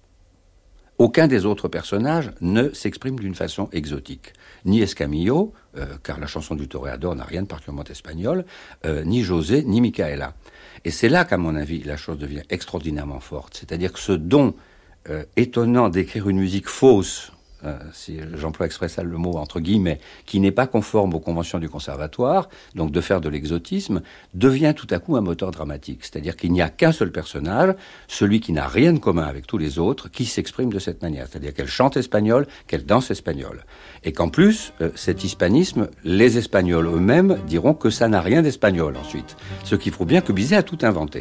Aucun des autres personnages ne s'exprime d'une façon exotique. Ni Escamillo, euh, car la chanson du Toréador n'a rien de particulièrement espagnol, euh, ni José, ni Micaela. Et c'est là qu'à mon avis, la chose devient extraordinairement forte. C'est-à-dire que ce don euh, étonnant d'écrire une musique fausse, Euh, si j'emploie exprès le mot entre guillemets, qui n'est pas conforme aux conventions du conservatoire, donc de faire de l'exotisme, devient tout à coup un moteur dramatique. C'est-à-dire qu'il n'y a qu'un seul personnage, celui qui n'a rien de commun avec tous les autres, qui s'exprime de cette manière. C'est-à-dire qu'elle chante espagnol, qu'elle danse espagnol. Et qu'en plus, euh, cet hispanisme, les Espagnols eux-mêmes diront que ça n'a rien d'espagnol ensuite. Ce qui prouve bien que Bizet a tout inventé.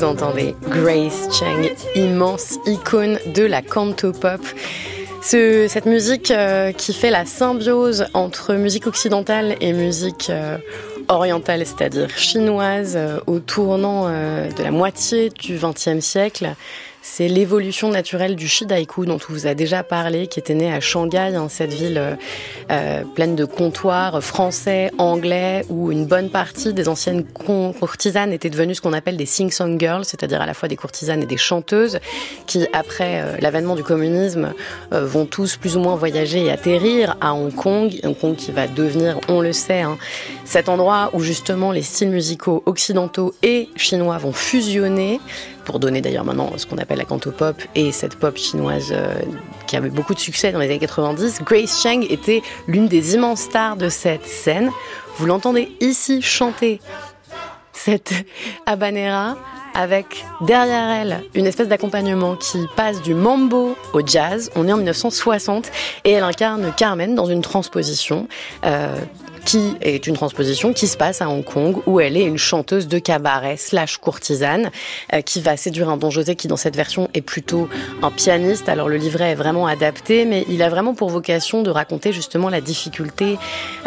vous entendez Grace Cheng, immense icône de la cantopop. Ce, cette musique euh, qui fait la symbiose entre musique occidentale et musique euh, orientale, c'est-à-dire chinoise, euh, au tournant euh, de la moitié du vingtième siècle. C'est l'évolution naturelle du shidaïku dont on vous a déjà parlé, qui était né à Shanghai, hein, cette ville euh, pleine de comptoirs français, anglais, où une bonne partie des anciennes courtisanes étaient devenues ce qu'on appelle des sing-song girls, c'est-à-dire à la fois des courtisanes et des chanteuses, qui après euh, l'avènement du communisme euh, vont tous plus ou moins voyager et atterrir à Hong Kong, Hong Kong qui va devenir, on le sait, hein, cet endroit où justement les styles musicaux occidentaux et chinois vont fusionner, pour donner d'ailleurs maintenant ce qu'on appelle la cantopop et cette pop chinoise euh, qui avait beaucoup de succès dans les années quatre-vingt-dix. Grace Cheng était l'une des immenses stars de cette scène. Vous l'entendez ici chanter cette habanera avec derrière elle une espèce d'accompagnement qui passe du mambo au jazz. On est en dix-neuf cent soixante et elle incarne Carmen dans une transposition euh, qui est une transposition qui se passe à Hong Kong, où elle est une chanteuse de cabaret slash courtisane euh, qui va séduire un Don José qui dans cette version est plutôt un pianiste. Alors le livret est vraiment adapté, mais il a vraiment pour vocation de raconter justement la difficulté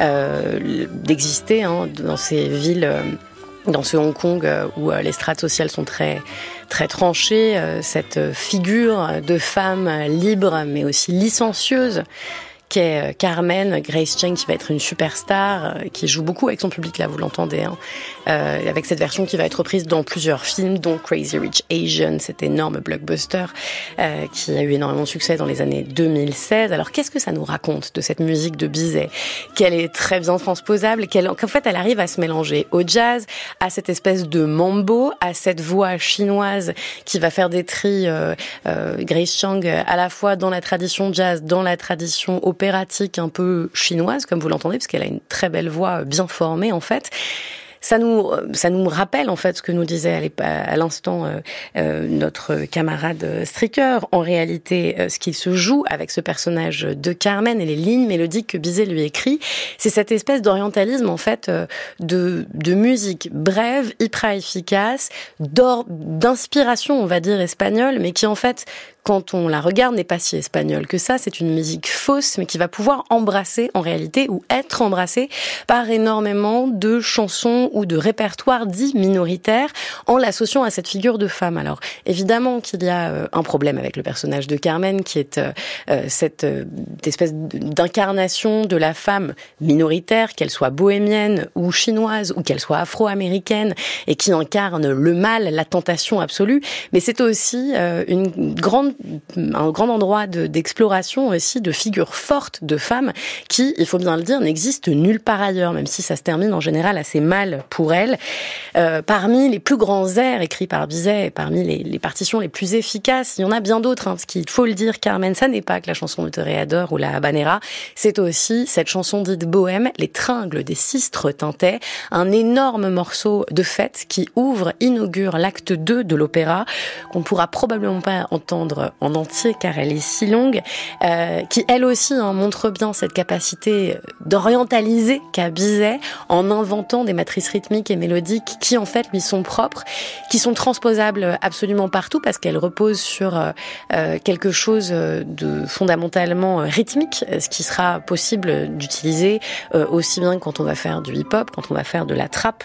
euh, d'exister hein, dans ces villes euh, dans ce Hong Kong où les strates sociales sont très très tranchées, cette figure de femme libre mais aussi licencieuse qu'est Carmen, Grace Cheng, qui va être une superstar, qui joue beaucoup avec son public, là, vous l'entendez, hein, euh, avec cette version qui va être reprise dans plusieurs films, dont Crazy Rich Asian, cet énorme blockbuster euh, qui a eu énormément de succès dans les années deux mille seize. Alors, qu'est-ce que ça nous raconte de cette musique de Bizet? Qu'elle est très bien transposable, qu'elle, qu'en fait, elle arrive à se mélanger au jazz, à cette espèce de mambo, à cette voix chinoise qui va faire des tris, euh, euh, Grace Cheng, à la fois dans la tradition jazz, dans la tradition opératique un peu chinoise, comme vous l'entendez, parce qu'elle a une très belle voix bien formée, en fait. Ça nous, ça nous rappelle en fait ce que nous disait à l'instant euh, euh, notre camarade Stricker. En réalité, euh, ce qu'il se joue avec ce personnage de Carmen et les lignes mélodiques que Bizet lui écrit, c'est cette espèce d'orientalisme en fait euh, de, de musique brève, hyper efficace, d'inspiration on va dire espagnole, mais qui en fait quand on la regarde, n'est pas si espagnole que ça. C'est une musique fausse, mais qui va pouvoir embrasser, en réalité, ou être embrassée par énormément de chansons ou de répertoires dits minoritaires, en l'associant à cette figure de femme. Alors, évidemment qu'il y a euh, un problème avec le personnage de Carmen, qui est euh, cette euh, espèce d'incarnation de la femme minoritaire, qu'elle soit bohémienne ou chinoise, ou qu'elle soit afro-américaine, et qui incarne le mal, la tentation absolue. Mais c'est aussi euh, une grande un grand endroit de, d'exploration aussi de figures fortes de femmes qui, il faut bien le dire, n'existent nulle part ailleurs, même si ça se termine en général assez mal pour elles. Euh, parmi les plus grands airs écrits par Bizet, parmi les, les partitions les plus efficaces, il y en a bien d'autres, hein, parce qu'il faut le dire, Carmen, ça n'est pas que la chanson de Toréador ou la habanera, c'est aussi cette chanson dite bohème, Les Tringles des Sistres Tintais, un énorme morceau de fête qui ouvre, inaugure l'acte deux de l'opéra, qu'on ne pourra probablement pas entendre en entier car elle est si longue, euh, qui elle aussi hein, montre bien cette capacité d'orientaliser qu'a Bizet en inventant des matrices rythmiques et mélodiques qui en fait lui sont propres, qui sont transposables absolument partout parce qu'elles reposent sur euh, quelque chose de fondamentalement rythmique, ce qui sera possible d'utiliser euh, aussi bien quand on va faire du hip-hop, quand on va faire de la trap,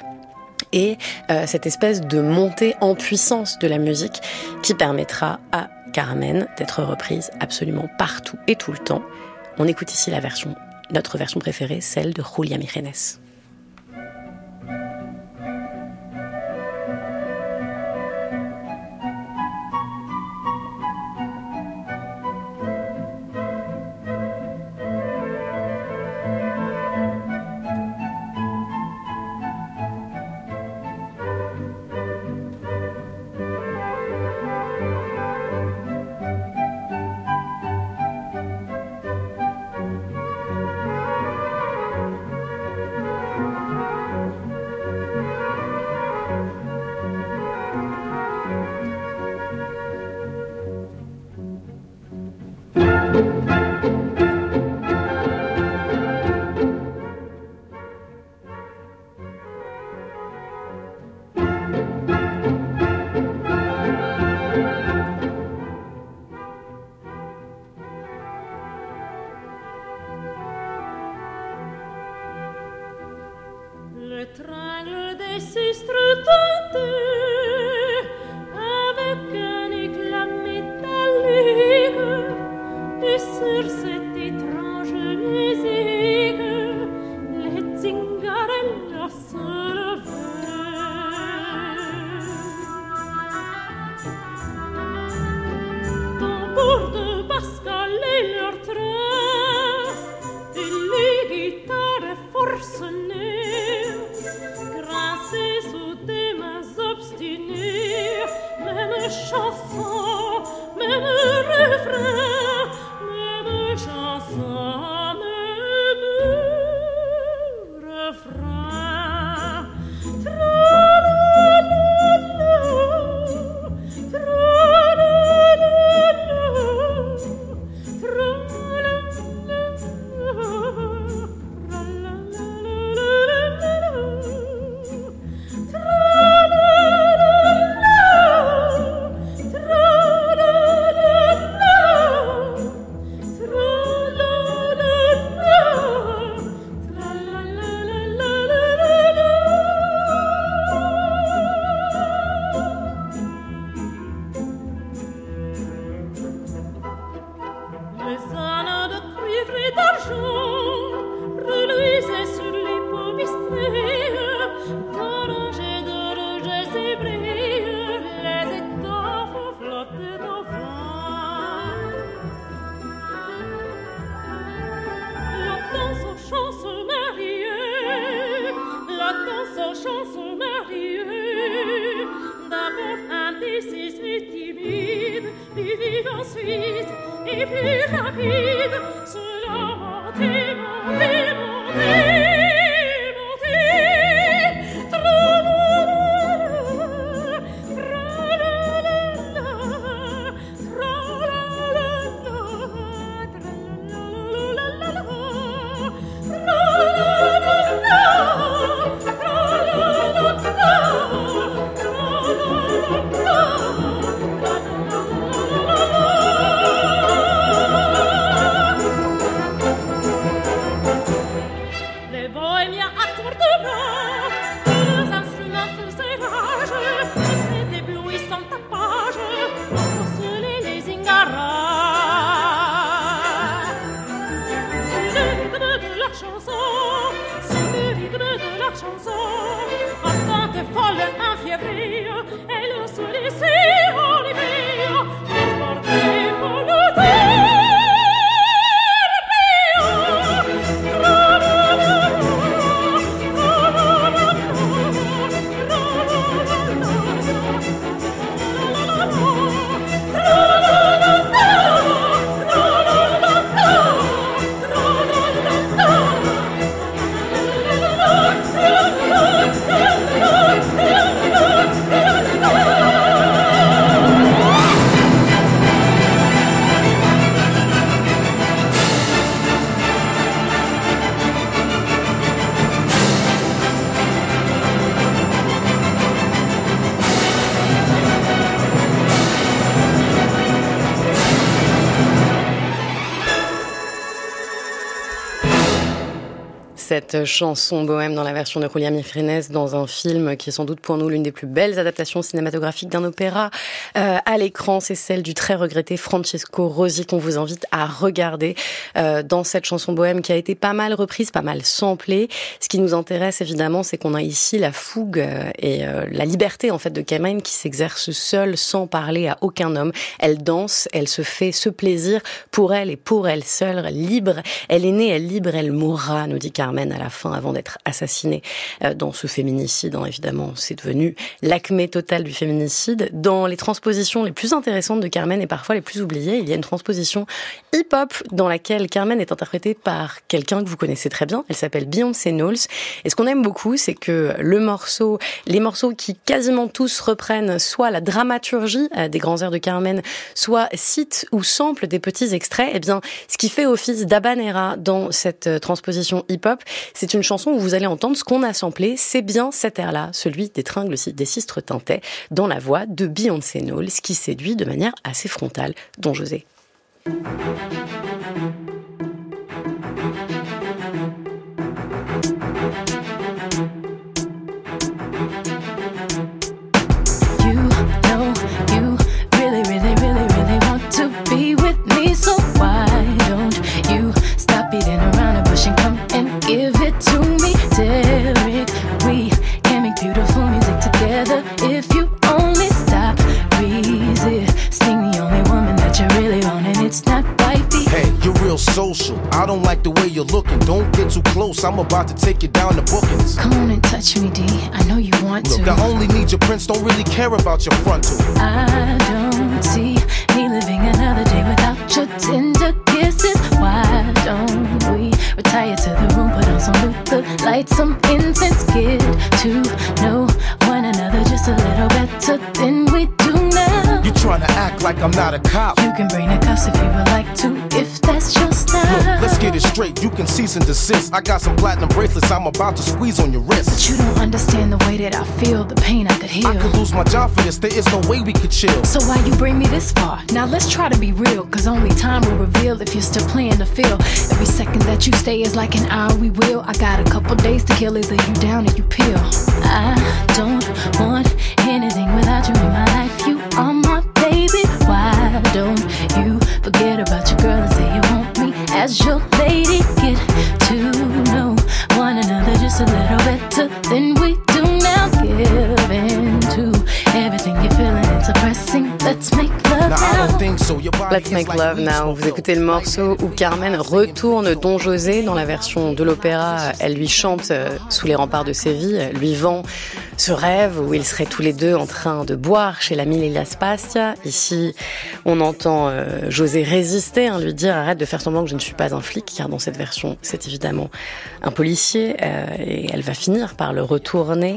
et euh, cette espèce de montée en puissance de la musique qui permettra à Carmen d'être reprise absolument partout et tout le temps. On écoute ici la version, notre version préférée, celle de Julia Mijares. tringles des sistres teintées avec un éclat métallique, et sur cette étrange musique les zingarellas se levaient. Tambour de Pascal et leur train, et les guitares forcenées grinçaient sous des mains obstinées. Même chanson, même refrain, même chanson, même refrain. Tra-la-la-la, les ânes de cuivre et d'argent reluisaient sur les peaux bistrées d'orange et de rouge zébrés. Les étoffes flottaient au vent. La danse au chant se mariait, la danse au chant se mariait. D'abord indécise et timide, puis vive ensuite et plus rapide, cela montait, montait, montait, montait. Tra-la-la-la, tra-la-la-la, tra-la-la-la, tra-la-la-la-la-la, les bohémiens à tour de bras, leurs instruments faisaient rage, cet éblouissant tapage sorcelait les zingaras. Sur le rythme de leur chanson, sur le rythme de leur chanson, ardente et folle, infiévrée, elle se laissait enlever, emportée par le Cette chanson bohème dans la version de Julia Mifrines dans un film qui est sans doute pour nous l'une des plus belles adaptations cinématographiques d'un opéra euh, à l'écran, c'est celle du très regretté Francesco Rosi qu'on vous invite à regarder euh, dans cette chanson bohème qui a été pas mal reprise, pas mal samplée. Ce qui nous intéresse évidemment, c'est qu'on a ici la fougue euh, et euh, la liberté en fait de Carmen qui s'exerce seule sans parler à aucun homme. Elle danse, elle se fait ce plaisir pour elle et pour elle seule, libre. Elle est née, elle libre, elle mourra, nous dit Carmen à la fin avant d'être assassinée dans ce féminicide. Hein, évidemment, c'est devenu l'acmé total du féminicide. Dans les transpositions les plus intéressantes de Carmen et parfois les plus oubliées, il y a une transposition hip-hop dans laquelle Carmen est interprétée par quelqu'un que vous connaissez très bien. Elle s'appelle Beyoncé Knowles. Et ce qu'on aime beaucoup, c'est que le morceau, les morceaux qui quasiment tous reprennent soit la dramaturgie des grands airs de Carmen, soit citent ou samplent des petits extraits, eh bien, ce qui fait office d'habanera dans cette transposition hip-hop, c'est une chanson où vous allez entendre ce qu'on a samplé, c'est bien cet air-là, celui des tringles des sistres teintés, dans la voix de Beyoncé Knowles, qui séduit de manière assez frontale Don José. on and it's not wifey. Hey, you're real social. I don't like the way you're looking. Don't get too close. I'm about to take you down to bookings. Come on and touch me, D. I know you want Look, to. I only need your prints. Don't really care about your frontal. I don't see me living another day without your tender kisses. Why don't we retire to the room, put on some Luther, light some incense, get to know one another just a little better than we do now. You trying to act like I'm not a cop. You can bring the cuffs if you would like to, if that's your style. Look, let's get it straight. You can cease and desist. I got some platinum bracelets I'm about to squeeze on your wrist. But you don't understand the way that I feel, the pain I could heal. I could lose my job for this. There is no way we could chill. So why you bring me this far? Now let's try to be real, cause only time will reveal if you're still playing the field. Every second that you stay is like an hour we will. I got a couple days to kill, either you down or you peel. I don't want anything without you in my life. You are my baby. Why don't you forget about your girl and say you want me as your lady? Get to know one another just a little better than we do now. Give in to everything you're feeling and suppressing. Let's make love now. Let's Make Love Now. Vous écoutez le morceau où Carmen retourne Don José dans la version de l'opéra. Elle lui chante sous les remparts de Séville, lui vend ce rêve où ils seraient tous les deux en train de boire chez l'ami Lila Spazia. Ici, on entend euh, José résister, hein, lui dire arrête de faire semblant que je ne suis pas un flic, car dans cette version, c'est évidemment un policier euh, et elle va finir par le retourner.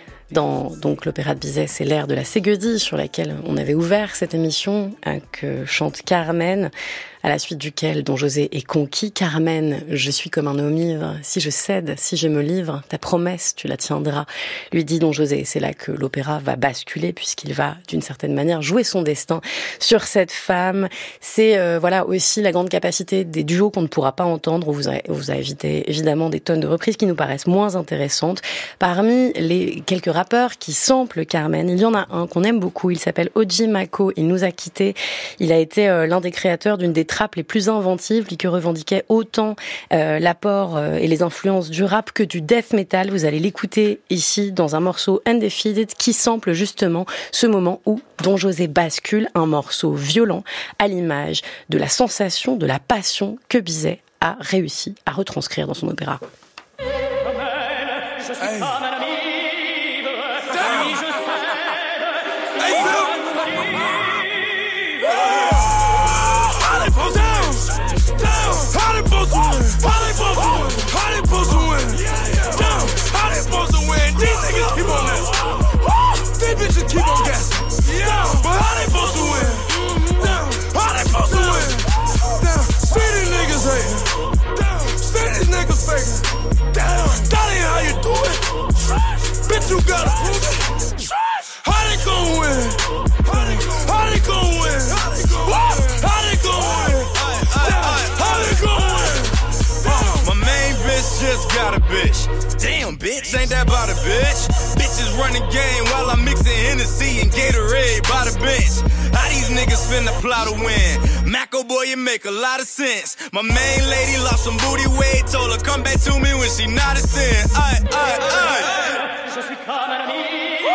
Dans donc l'opéra de Bizet, c'est l'air de la Ségudie sur laquelle on avait ouvert cette émission, hein, que chante Carmen, à la suite duquel Don José est conquis. Carmen, je suis comme un homme ivre, si je cède, si je me livre, ta promesse tu la tiendras, lui dit Don José. C'est là que l'opéra va basculer puisqu'il va d'une certaine manière jouer son destin sur cette femme. C'est euh, voilà aussi la grande capacité des duos qu'on ne pourra pas entendre. On vous a, on vous a évité évidemment des tonnes de reprises qui nous paraissent moins intéressantes. Parmi les quelques rappeurs qui samplent Carmen, il y en a un qu'on aime beaucoup, il s'appelle Oji Mako, il nous a quittés. Il a été euh, l'un des créateurs d'une des trappes les plus inventives, lui qui revendiquait autant euh, l'apport euh, et les influences du rap que du death metal. Vous allez l'écouter ici dans un morceau Undefeated qui sample justement ce moment où Don José bascule, un morceau violent à l'image de la sensation, de la passion que Bizet a réussi à retranscrire dans son opéra. Hey. Keep on guessing. Down. But how they supposed to win? Down. How they supposed to win? Down. See these niggas hating. Down. See these niggas faking. Down. That ain't how you do it. Trash. Bitch, you gotta prove it. Trash. How they gon' win? How they, how they gon' win? How they gon' win? How they gon' win? Down. How they gon' win? Down. My main bitch just got a bitch. Damn, bitch, ain't that about a bitch? Bitches running game while I'm mixing Hennessy and Gatorade by the bench. How these niggas finna plot to win? Maco boy, you make a lot of sense. My main lady lost some booty weight, told her come back to me when she not a sin. Aye, aye, aye. Je suis comme un ami,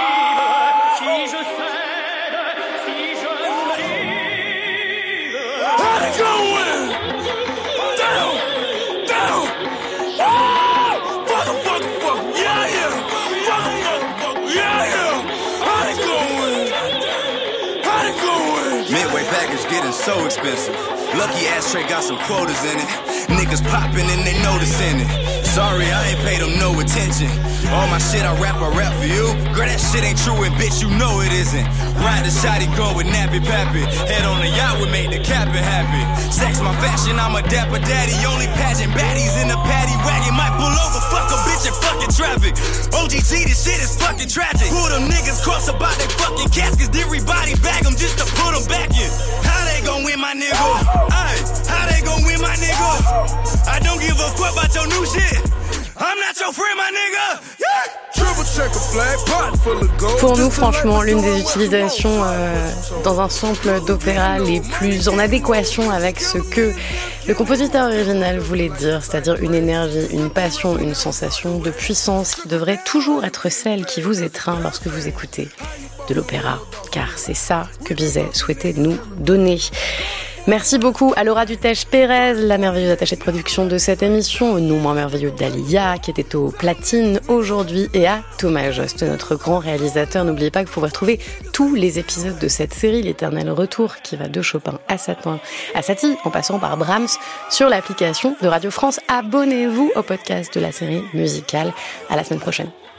si je cède, si je me livre. How they gon' win? Down, down, ah! Fuck em, fuck em, fuck em, yeah, yeah. Fuck em, fuck em, fuck em, yeah, yeah. How they gon' win? How they gon' win? Midway package getting so expensive. Lucky ashtray got some quotas in it. Niggas popping and they noticing it. Sorry, I ain't paid them no attention. All my shit I rap, I rap for you. Girl, that shit ain't true and bitch, you know it isn't. Ride the shotty gun with Nappy Pappy. Head on the yacht would make the captain happy. Sex my fashion, I'm a dapper daddy. Only pageant baddies in the paddy wagon. Might pull over, fuck a bitch in fucking traffic. O G T, this shit is fucking tragic. Pull them niggas cross about they fucking caskets. Everybody bag them just to put them back in. How they gon' win my nigga? Ay, how they gon' win my nigga? I don't give a fuck about your new shit. I'm not your friend, my nigga. Yeah. Pour nous, franchement, l'une des utilisations euh, dans un sample d'opéra les plus en adéquation avec ce que le compositeur original voulait dire, c'est-à-dire une énergie, une passion, une sensation de puissance qui devrait toujours être celle qui vous étreint lorsque vous écoutez de l'opéra, car c'est ça que Bizet souhaitait nous donner. Merci beaucoup à Laura Dutèche-Pérez, la merveilleuse attachée de production de cette émission, au nom moins merveilleux d'Alia, qui était aux platines aujourd'hui, et à Thomas Jost, notre grand réalisateur. N'oubliez pas que vous pouvez retrouver tous les épisodes de cette série, L'éternel retour, qui va de Chopin à Satin, à Satie, en passant par Brahms, sur l'application de Radio France. Abonnez-vous au podcast de la série musicale. À la semaine prochaine.